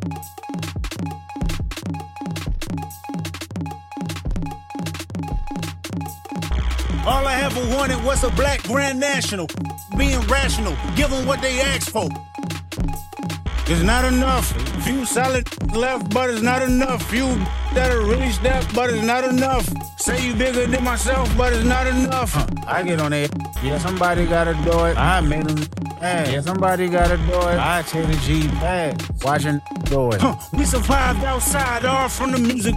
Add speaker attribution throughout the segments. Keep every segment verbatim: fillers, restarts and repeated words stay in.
Speaker 1: All I ever wanted was a black Grand National. Being rational, give them what they ask for. It's not enough. Few solid left, but it's not enough. Few that are really step, but it's not enough. Say you bigger than myself, but it's not enough. Huh. I get on it. Yeah, somebody gotta do it. I made them mad. Yeah, somebody gotta do it. I take the G bad. Watching do it. Huh. We survived outside, all from the music.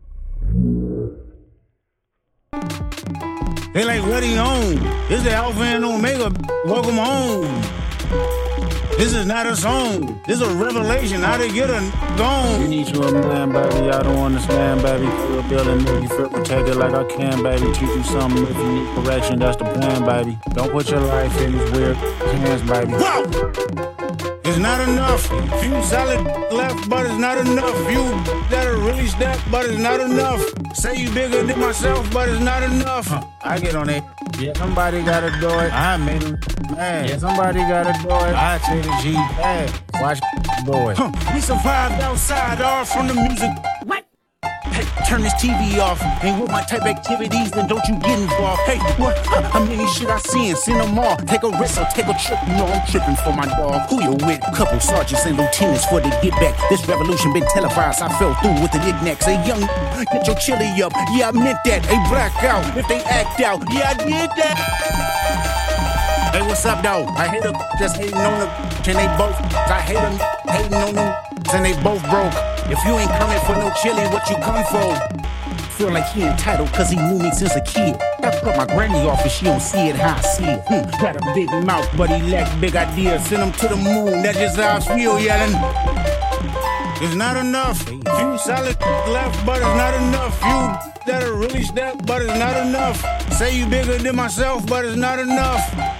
Speaker 1: They like, what he on? This the Alpha and Omega. Welcome home. This is not a song. This is a revelation. How to get a gone. You need you a man, baby. I don't understand, baby. Feel building, if you feel protected like I can, baby. Teach you something if you need correction. That's the plan, baby. Don't put your life in these weird hands, baby. Whoa! It's not enough. Few solid left, but it's not enough. Few that are really step, but it's not enough. Say you bigger than myself, but it's not enough. Huh. I get on it. Yeah, somebody gotta do it. I made them mad. Yeah, somebody gotta do it. I take the G bad. Watch do it. Huh. We survived outside, all from the music. What? Hey, turn this T V off. Ain't with my type activities, then don't you get involved. Hey, what? How many shit I seen? Seen them all. Take a risk or take a trip. You know I'm tripping for my dog. Who you with? Couple sergeants and lieutenants for the get back. This revolution been televised. I fell through with the knickknacks. Hey, young, get your chili up. Yeah, I meant that. Hey, black out. If they act out. Yeah, I did that. Hey, what's up, though? I hate them, just hating on them. Can they both? I hate them, hating on them. And they both broke. If you ain't coming for no chili, what you come for? Feel like he entitled cause he knew me since a kid. I cut my granny off and she don't see it how I see it. Hmm. Got a big mouth, but he lack big ideas. Send him to the moon, that's just how I feel yelling. It's not enough. Few solid left, but it's not enough. Few that are really step, but it's not enough. Say you bigger than myself, but it's not enough.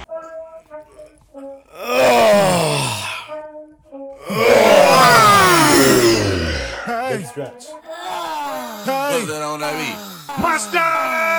Speaker 1: Hey. Stretch. Hey. What's that on that beat? Master!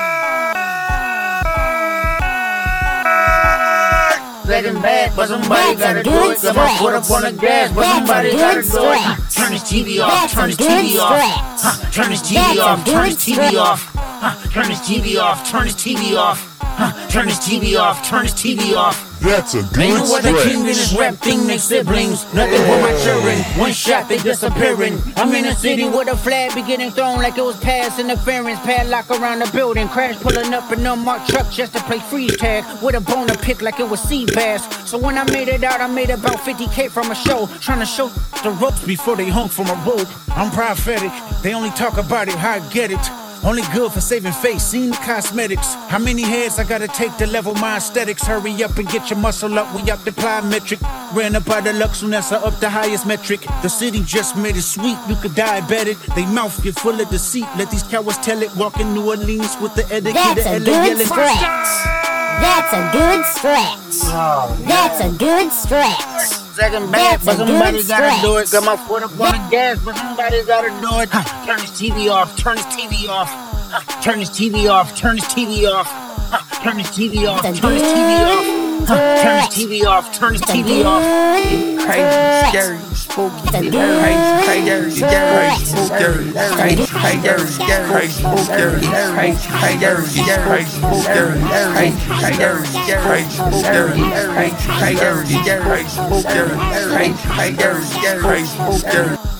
Speaker 1: Second bad, but somebody gotta do it. Got my foot up on the gas, but somebody gotta do it. Turn his T V off, turn his T V off. Huh. Turn his T V off, turn his T V off. Huh. Turn his T V off, turn his T V off. Huh. Turn his T V off, turn his T V off.
Speaker 2: That's a good
Speaker 1: Ain't no other king in this rap thing, they siblings. Nothing but my children. One shot, they disappearing. I'm in a city with a flag be getting thrown like it was past interference. Padlock around the building. Crash pulling up in an unmarked truck just to play freeze tag. With a bone to pick like it was sea bass. So when I made it out, I made about fifty K from a show. Trying to show the ropes before they hung from a rope. I'm prophetic. They only talk about it, how I get it. Only good for saving face, seen the cosmetics. How many heads I gotta take to level my aesthetics? Hurry up and get your muscle up, we up the plyometric. Ran up out the Lux, Unessa up the highest metric. The city just made it sweet, you could diabetic. They mouth you full of deceit, let these cowards tell it. Walk in New Orleans with the etiquette.
Speaker 3: That's a good stretch. That's a good stretch. That's a good stretch.
Speaker 1: Second bad, but somebody gotta do it. Got my foot up on the gas, but somebody gotta do it. Huh. Turn his T V off, turn his T V off. Huh. Turn his T V off, turn his T V off. Huh. Turn his T V off, turn his T V off. Huh. Turn his T V off, turn his T V off.
Speaker 4: Crazy, scary, spooky, crazy, crazy, scary, spooky, crazy, crazy, scary, spooky, crazy, crazy, scary, spooky, crazy, crazy, scary, spooky, crazy, crazy, scary, spooky, crazy, crazy, scary, spooky.